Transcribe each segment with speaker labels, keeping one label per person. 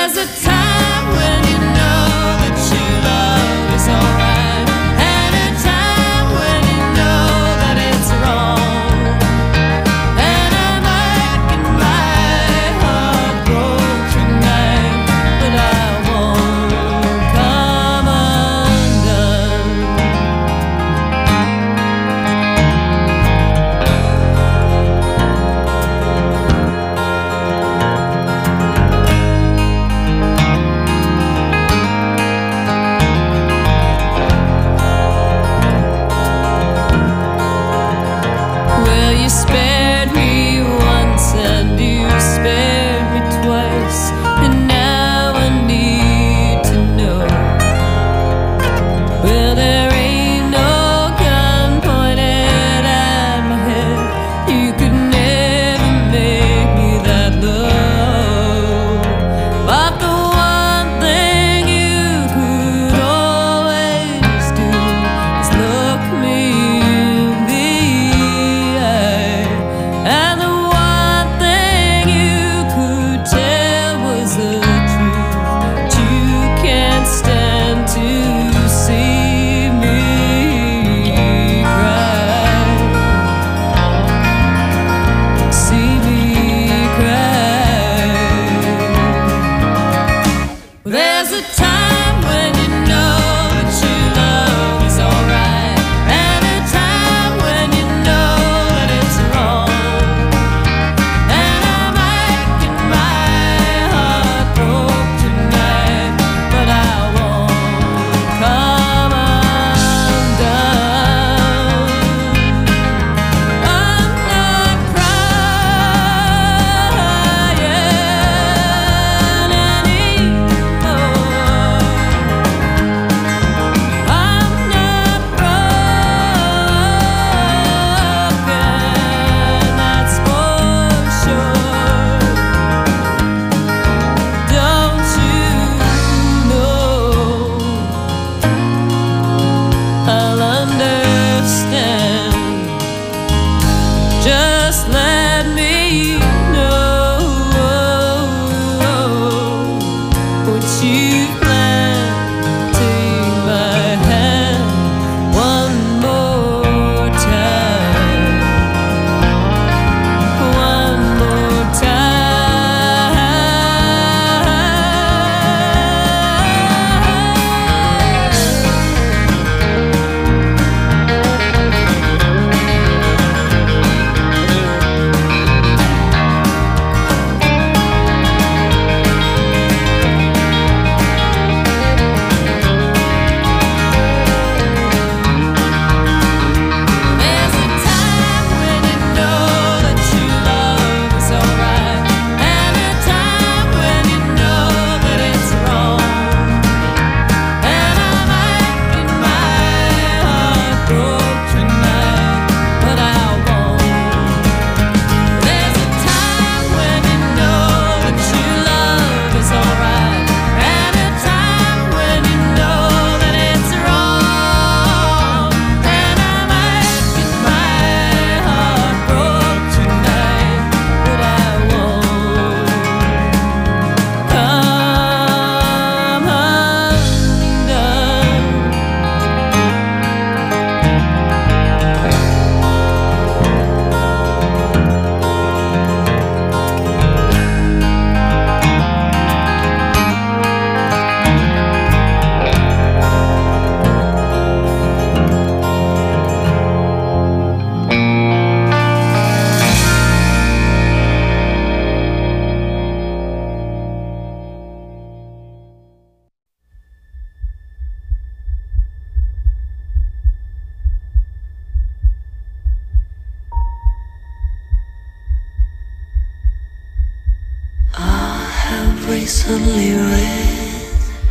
Speaker 1: recently read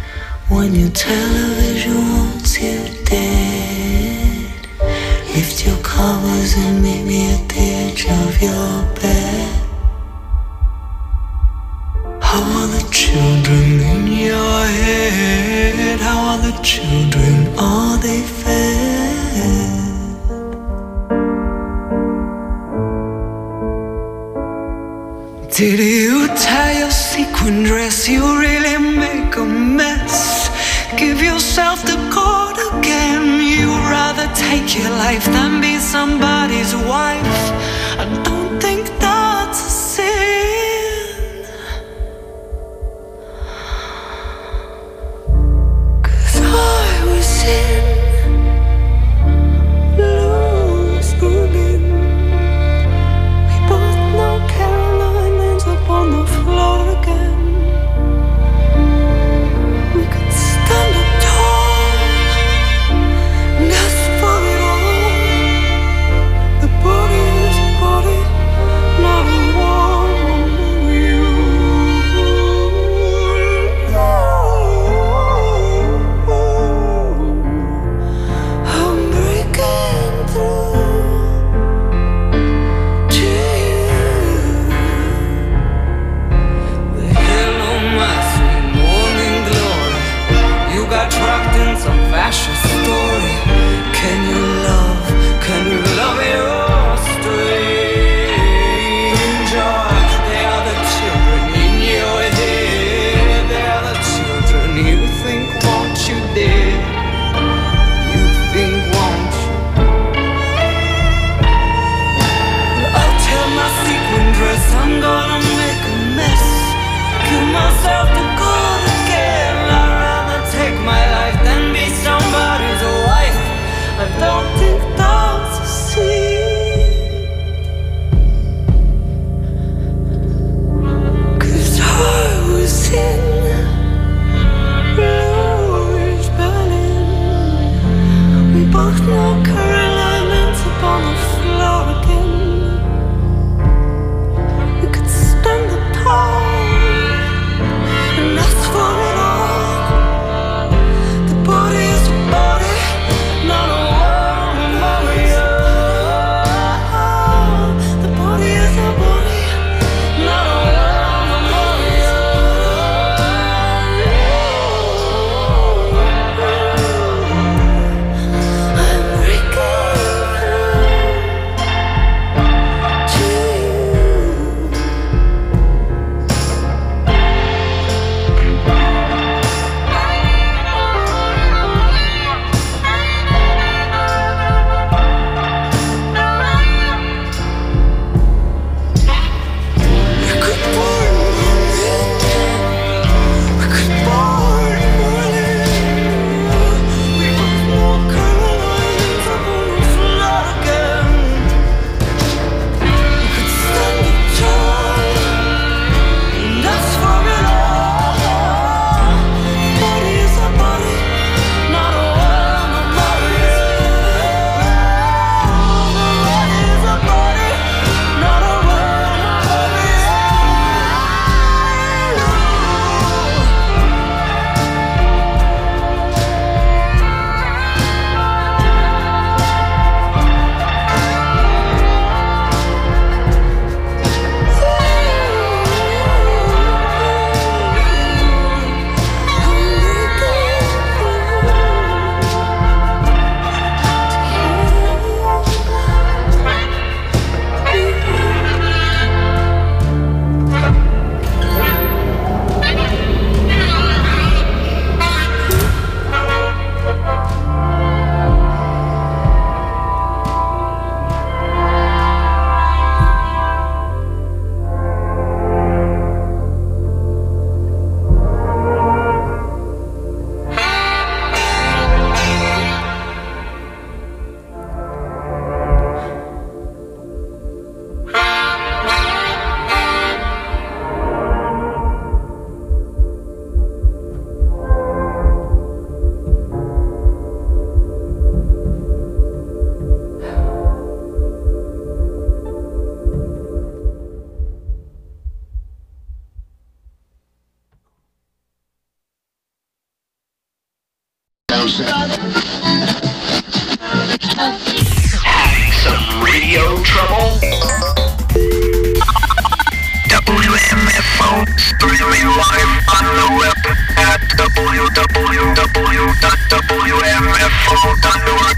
Speaker 1: when your television wants you dead. Lift your covers and meet me at the edge of your bed. How are the children in your head? How are the children? Are they fed? Did you tell yourself sequin dress, you really make a mess. Give yourself the cord again. You'd rather take your life than be somebody's wife. I don't think that's a sin, 'cause I was in Louis Berlin. We both know Caroline ends up on the floor again. We could stand up tall and ask for it all. The body is a body, not a woman. You, I'm breaking through to you. The hell on my sweet morning glory. You got trapped in some fascist story. Can you love your stranger? They are the children in your head. They are the children you think want you dead. You think want you. I'll tear my sequin dress, I'm gonna make a mess. Give myself the cord again. I'd rather take my life than be somebody's wife. I don't think that's a sin, 'cause I was in Louis Berlin. We both know Caroline ends up on the floor again. We could stand up tall and ask for it all. The body is a body, not a woman. The body is a body, not a woman. I'm breaking through to we could burn we could burn we both know Caroline's up on the floor again. We could stand up tall and ask for it all. Body is a body, not a woman. Body is a body, not a woman.
Speaker 2: Having some radio trouble? WMFO streaming live on the web at www.wmfo.org.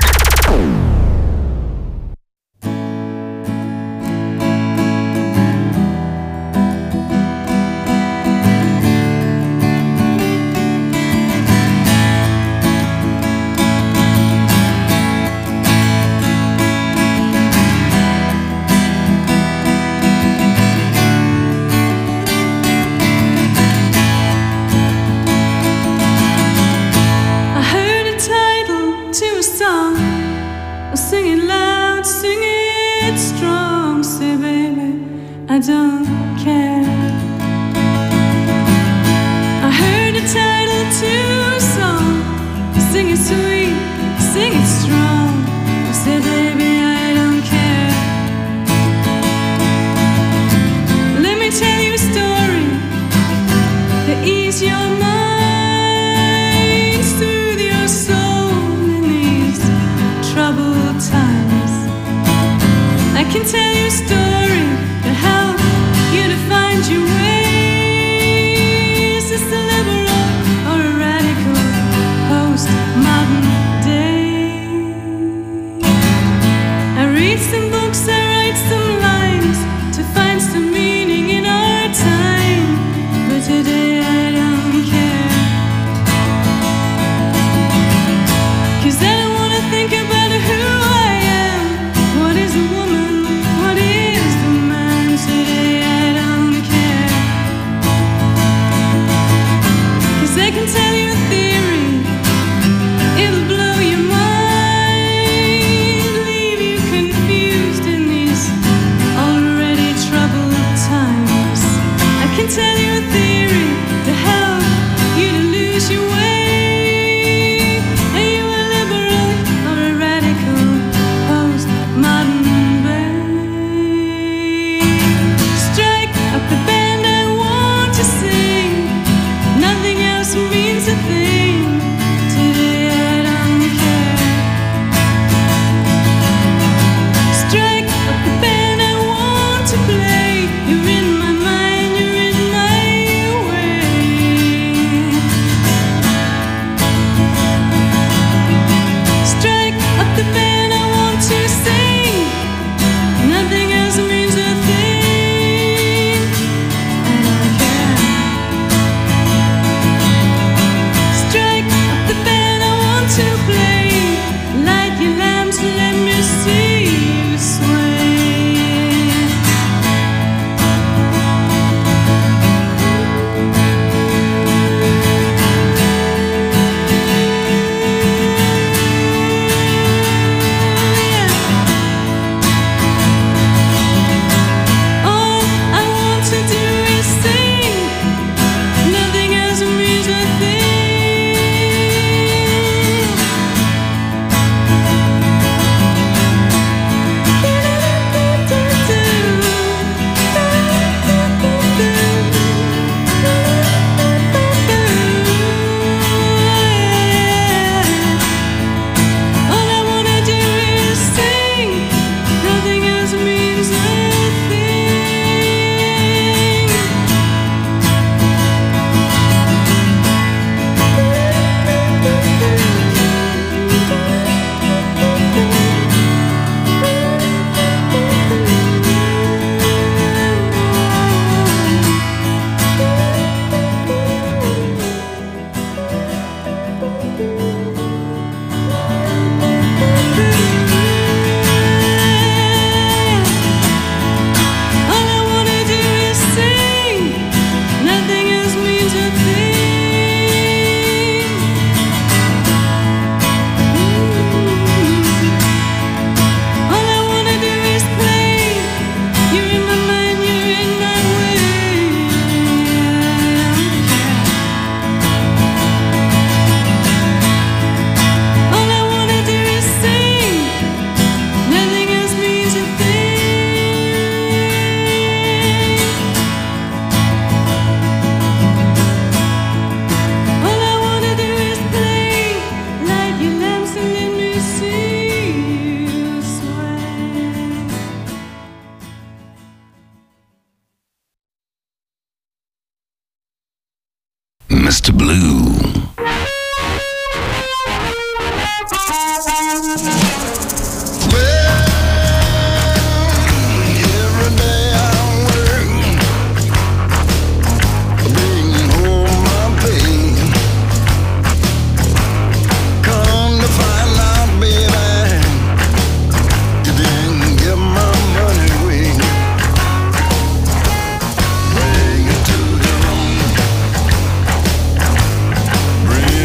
Speaker 1: ease your mind, soothe your soul in these troubled times. I can tell you a story to help you to find your way. Is this a liberal or a radical post-modern day? I read some books, I write some lines to find some meaning in our time, but today I don't care, 'cause I don't wanna think about who I am. What is a woman? What is the man? Today I don't care, 'cause I can tell you a theory, it'll blow your mind, leave you confused in these already troubled times. I can tell you a theory to help you to lose your way. Are you a liberal or a radical post-modern babe? Strike up the band I want to sing. Nothing else means a thing. Today I don't care. Strike up the band I want to play. You're in my mind, you're in my way. Strike up the band I want to sing. Nothing else means a thing. I don't care. Strike up the band I want to play. Light your lamps, let me see you sway. All I want to do is sing. Nothing else means a thing. All I wanna do is sing. Nothing else means a thing. All I wanna do is sing. Nothing else means a thing. All I wanna do is play. You're in my mind, you're in my way. I don't care. All I wanna do is sing. Nothing else means a thing. All I wanna do is play. Light your lamps and let me see you sway.
Speaker 3: Mr. Blue.
Speaker 4: Every day I work, bringing home my pay. Come to find out, baby, you didn't give my money away. Bring it to the room, bring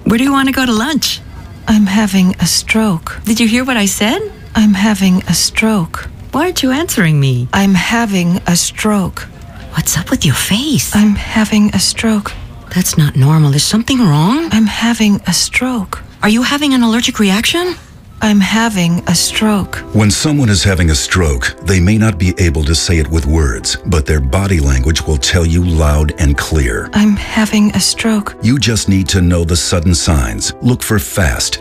Speaker 5: Where do you want to go to lunch?
Speaker 6: I'm having a stroke.
Speaker 5: Did you hear what I said?
Speaker 6: I'm having a stroke.
Speaker 5: Why aren't you answering me?
Speaker 6: I'm having a stroke.
Speaker 5: What's up with your face?
Speaker 6: I'm having a stroke.
Speaker 5: That's not normal. Is something wrong?
Speaker 6: I'm having a stroke.
Speaker 5: Are you having an allergic reaction?
Speaker 6: I'm having a stroke.
Speaker 3: When someone is having a stroke, they may not be able to say it with words, but their body language will tell you loud and clear.
Speaker 6: I'm having a stroke.
Speaker 3: You just need to know the sudden signs. Look for FAST,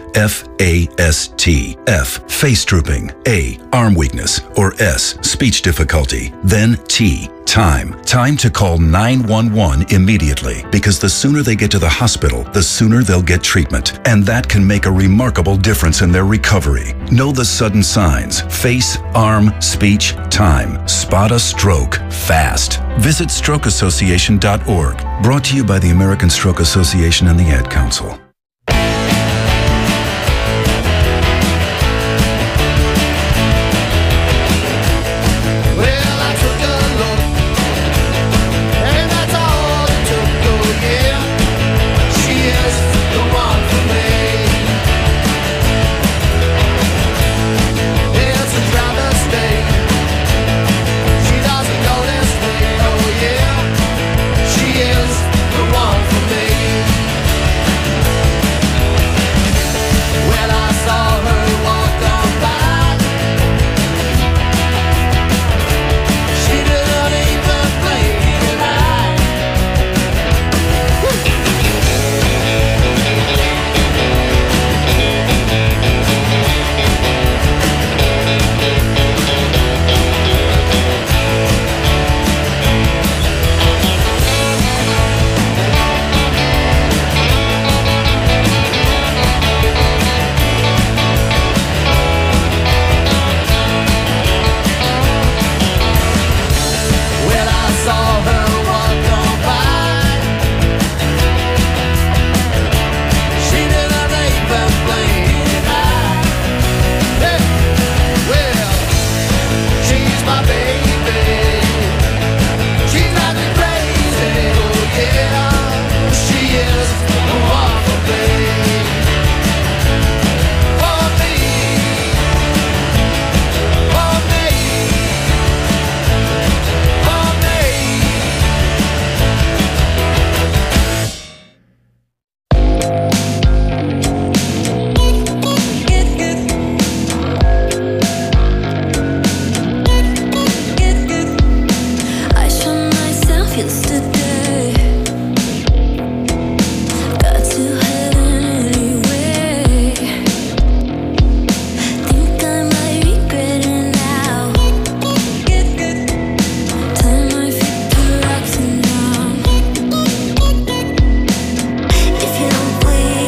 Speaker 3: F-A-S-T. F, face drooping. A, arm weakness. Or S, speech difficulty. Then T, time. Time to call 911 immediately, because the sooner they get to the hospital, the sooner they'll get treatment. And that can make a remarkable difference in their recovery. Know the sudden signs. Face, arm, speech, time. Spot a stroke fast. Visit strokeassociation.org. Brought to you by the American Stroke Association and the Ad Council.
Speaker 7: If you don't please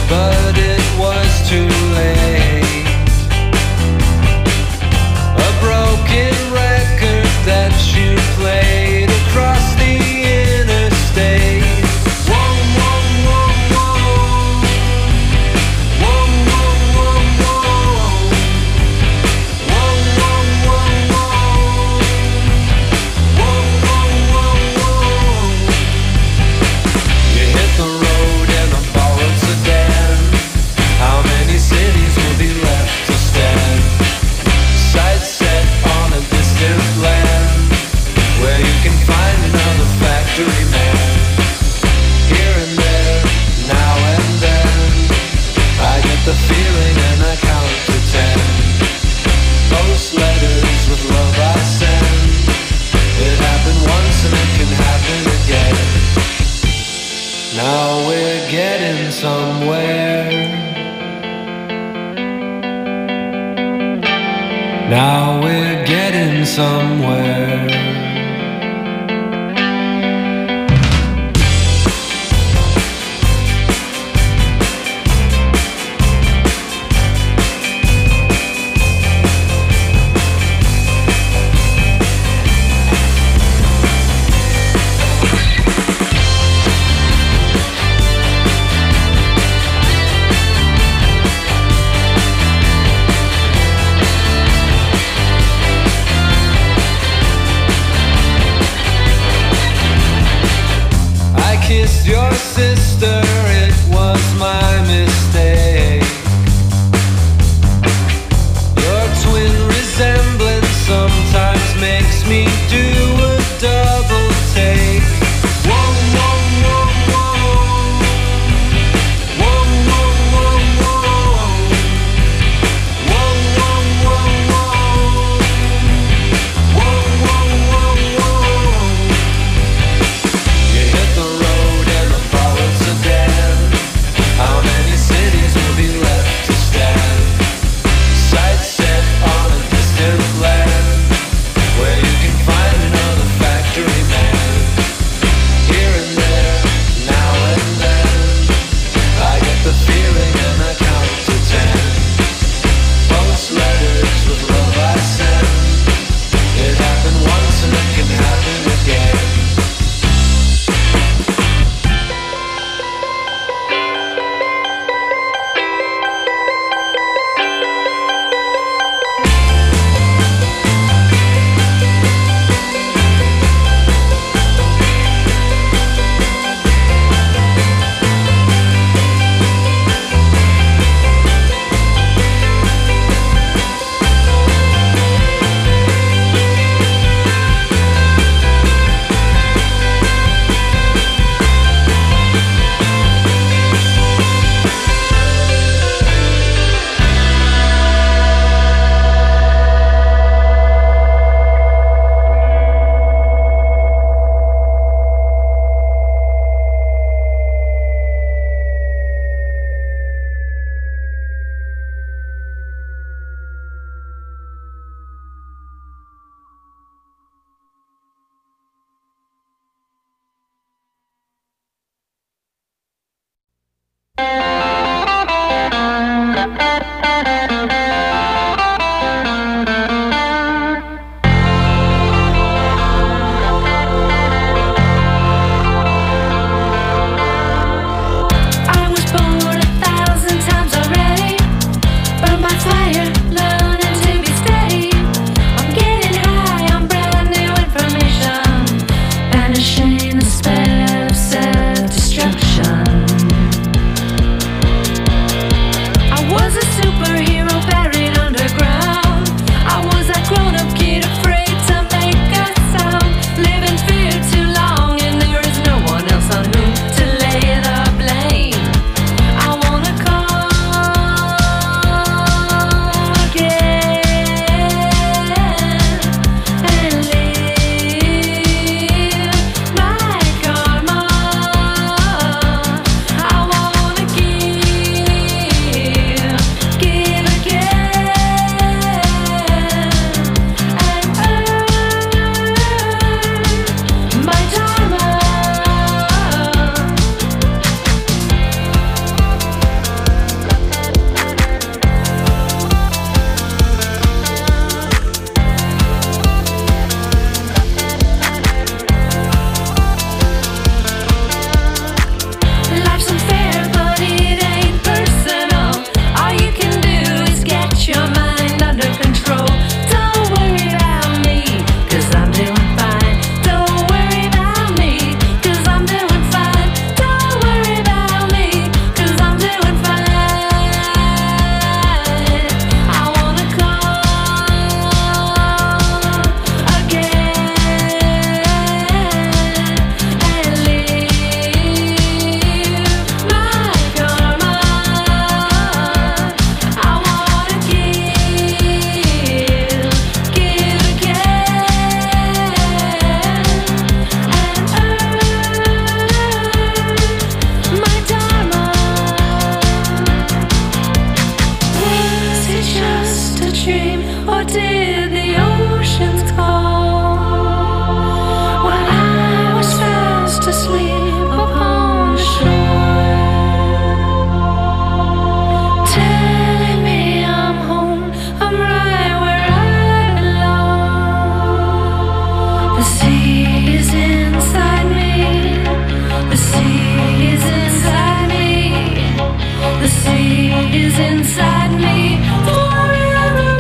Speaker 7: but it was too late. A broken record that you played across the interstate. Whoa, whoa, whoa, whoa. Whoa, whoa, whoa, whoa. Whoa, whoa, whoa, whoa. Whoa, whoa, whoa, whoa. You hit the road in a borrowed sedan. How many cities will be left to stand? Sights set on a distant land, where you can find another factory man. Here and there, now and then, I get the feeling and I count to 10. Post letters with love I send. It happened once and it can happen again. Now we're getting somewhere. Now we're getting somewhere.
Speaker 8: is inside me forevermore.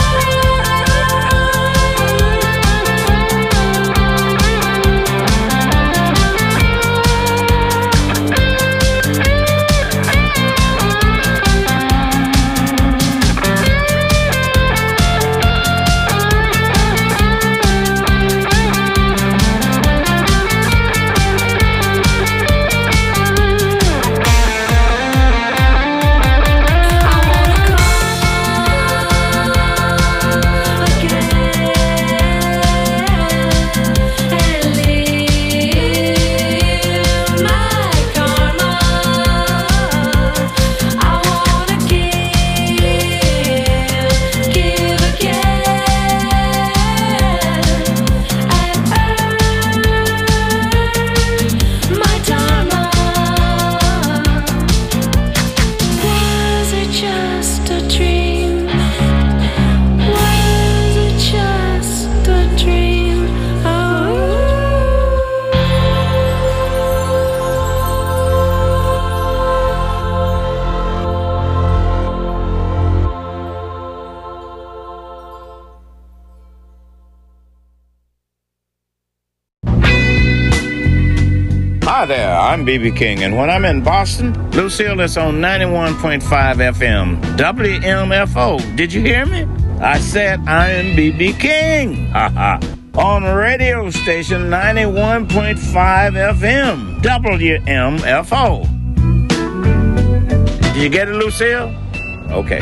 Speaker 9: Hi there, I'm B.B. King, and when I'm in Boston, Lucille is on 91.5 FM, WMFO. Did you hear me? I said I am B.B. King. Haha. On radio station 91.5 FM, WMFO. Did you get it, Lucille? Okay.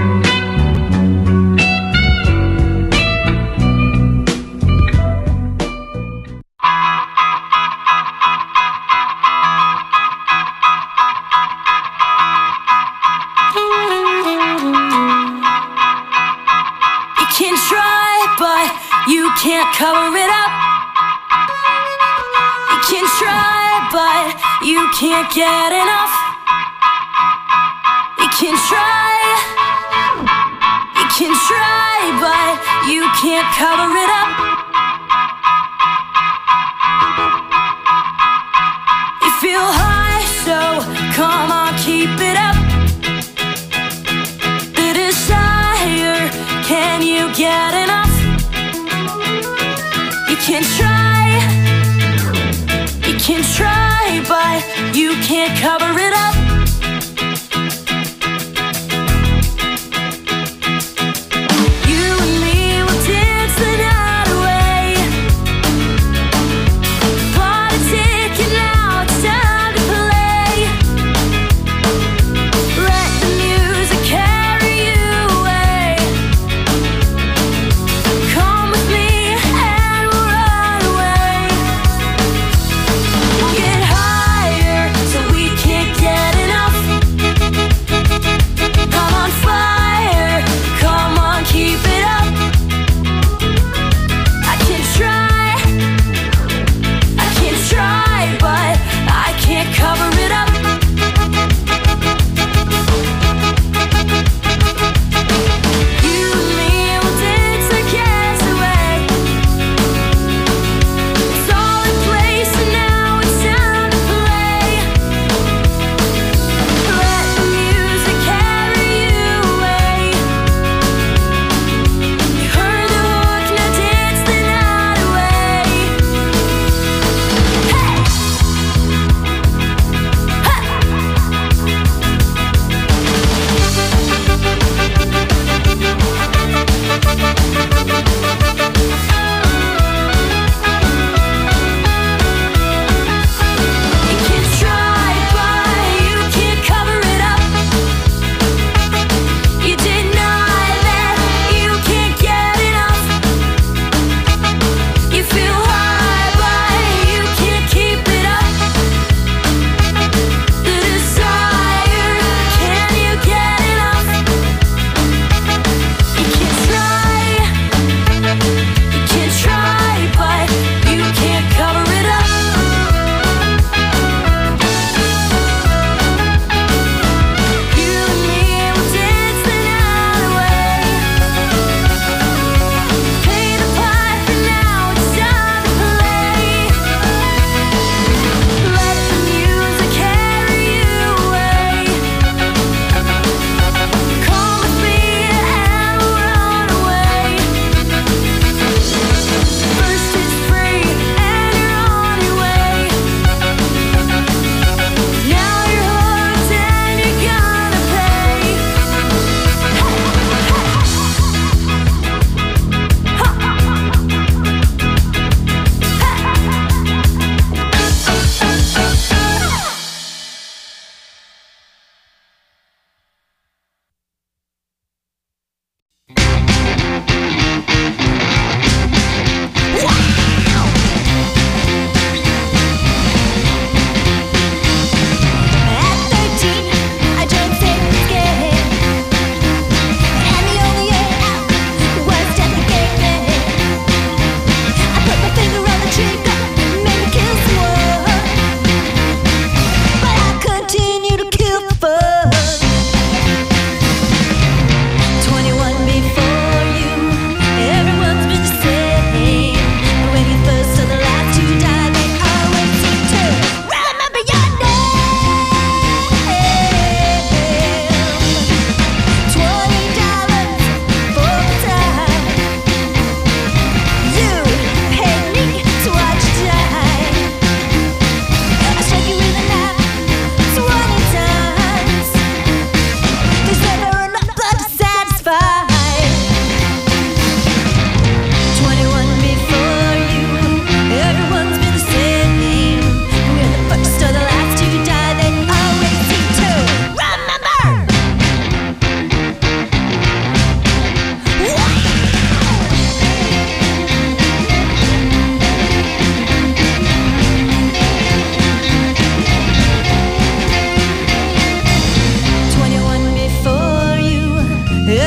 Speaker 8: Can't cover it up. You can try, but you can't get enough. You can try, but you can't cover it up. You feel high, so come on, keep it up. The desire, can you get enough? You can try, but you can't cover it up. You and me will dance the night away. Bought a ticket, now it's time to play. Let the music carry you away. Come with me. Get higher so we can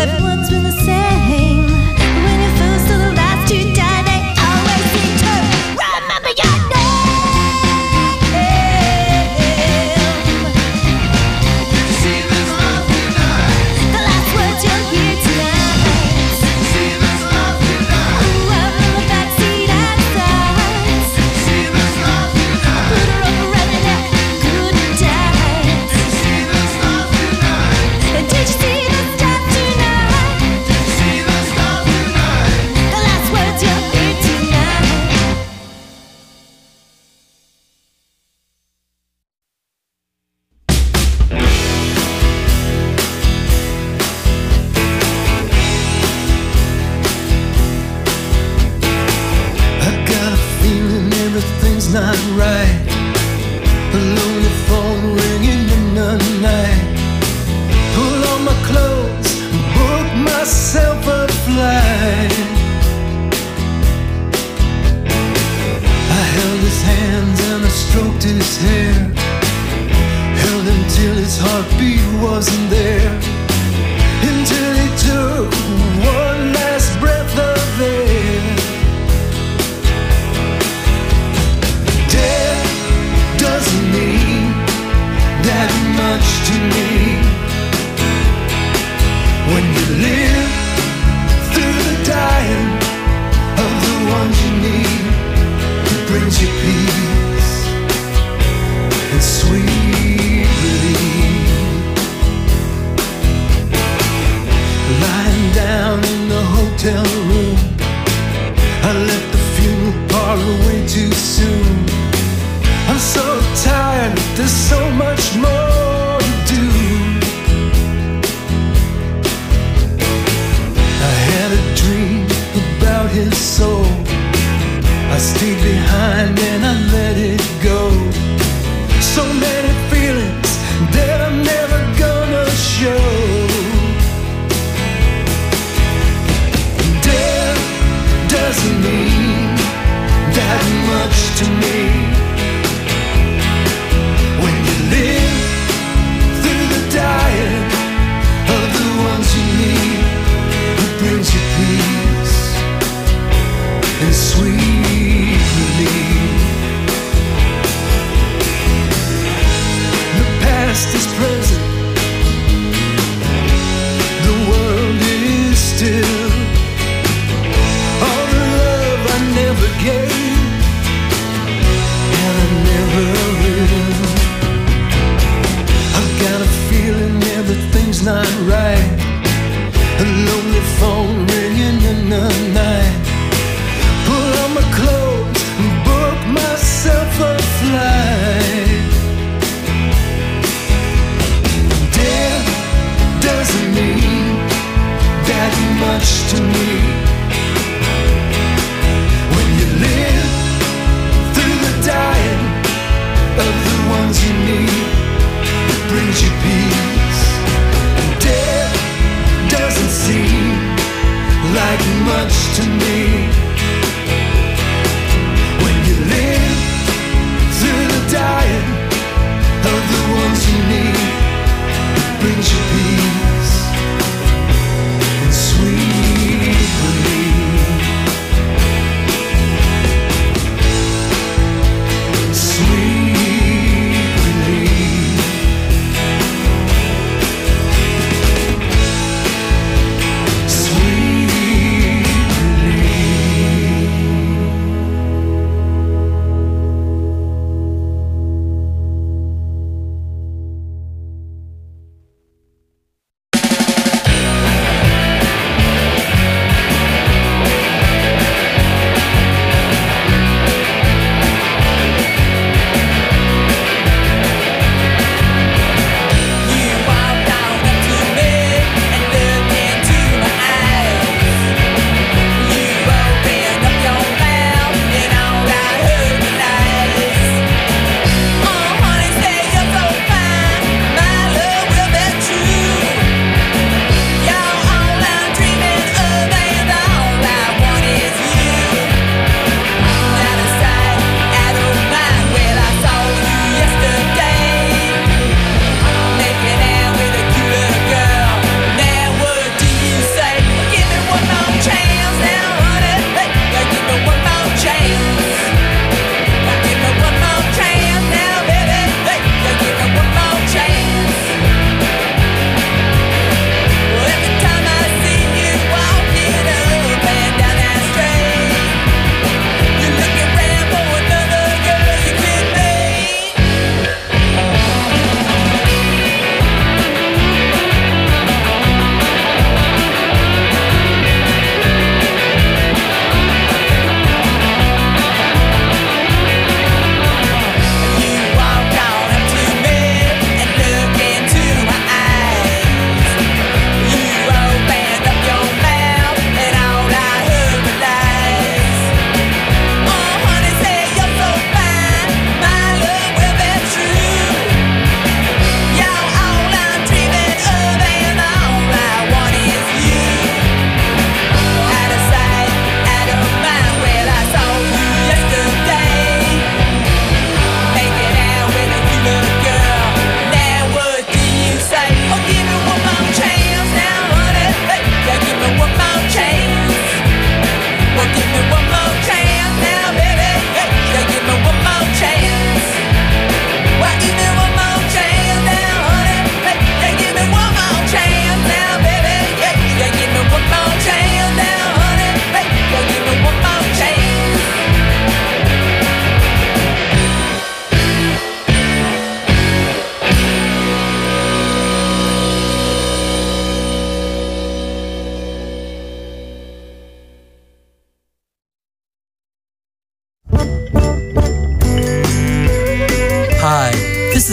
Speaker 8: Everyone's been the same. When you're first to the last to die, they always seem to remember your name. See this love tonight. The last words you'll hear tonight. See this love tonight. Ooh, I'm in the backseat outside. See this love tonight. Put her over and let good times. See this love tonight. Did you see the stuff tonight? See the stuff tonight. The last words you'll hear tonight.
Speaker 4: I got a feeling everything's not right. A lonely phone ringing in the night. Pull on my clothes, book myself a flight. I held his hands and I stroked his hair. Held him till his heartbeat wasn't there. Until he took one last breath of air. Death doesn't mean that much to me. When you live through the dying of the ones you need, it brings you peace and sweet relief. Lying down in the hotel room, I left the funeral parlor way too soon. I'm so tired, there's so much more to do. I had a dream about his soul. I stayed behind and I let it go. So many feelings that I'm never gonna show. Death doesn't mean that much to me. When you live through the dying of the ones you need, it brings you peace and sweet relief. The past is present, the world is still. All the love I never gave, and I never will. I've got a feeling everything's not right. A lonely phone ringing in the night. Pull on my clothes and book myself a flight. Death doesn't mean that much to me. When you live through the dying of the ones you need, it brings you peace. Death doesn't seem like much to me. When you live through the dying of the ones you need, it brings you peace and sweet relief.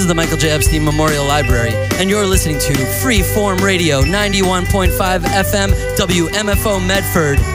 Speaker 10: the Michael J. Epstein Memorial Library, and you're listening to Freeform Radio, 91.5 FM, WMFO Medford.